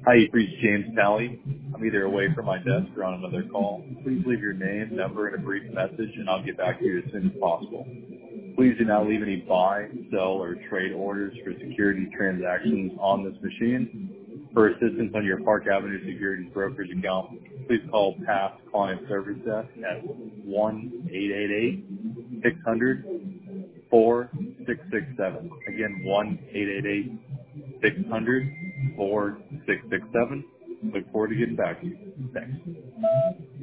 Hi, you've reached James Talley. I'm either away from my desk or on another call. Please leave your name, number, and a brief message, and I'll get back to you as soon as possible. Please do not leave any buy, sell, or trade orders for security transactions on this machine. For assistance on your Park Avenue Securities brokerage account, please call past client service desk at 1-888-600-4667. Again, 1-888-600-4667. Look forward to getting back to you. Thanks.